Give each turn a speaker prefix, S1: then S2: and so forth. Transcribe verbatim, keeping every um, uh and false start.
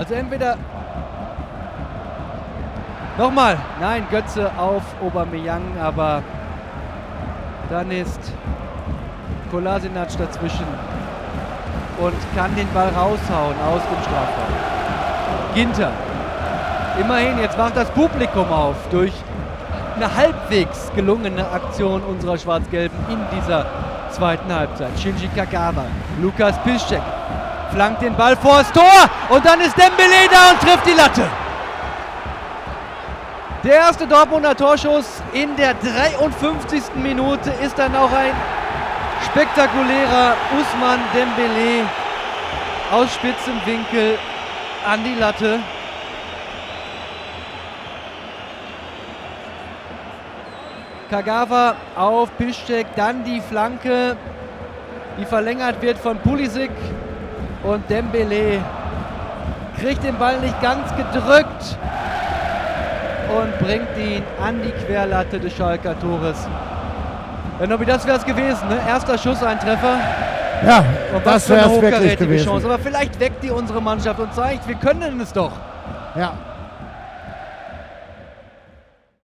S1: Also entweder nochmal, nein, Götze auf Aubameyang, aber dann ist Kolasinac dazwischen und kann den Ball raushauen aus dem Strafraum. Ginter, immerhin, jetzt wacht das Publikum auf durch eine halbwegs gelungene Aktion unserer Schwarz-Gelben in dieser zweiten Halbzeit. Shinji Kagawa, Lukas Piszczek flankt den Ball vors Tor und dann ist Dembélé da und trifft die Latte. Der erste Dortmunder Torschuss in der dreiundfünfzigsten Minute ist dann auch ein spektakulärer Ousmane Dembélé aus spitzem Winkel an die Latte. Kagawa auf Piszczek, dann die Flanke, die verlängert wird von Pulisic und Dembélé kriegt den Ball nicht ganz gedrückt und bringt ihn an die Querlatte des Schalker Tores. Ja, Nobby, das wäre es gewesen, ne? Erster Schuss, ein Treffer.
S2: Ja,
S1: und
S2: das wäre es wirklich
S1: hochkarätige
S2: gewesen.
S1: Chance. Aber vielleicht weckt die unsere Mannschaft und zeigt, wir können es doch.
S2: Ja,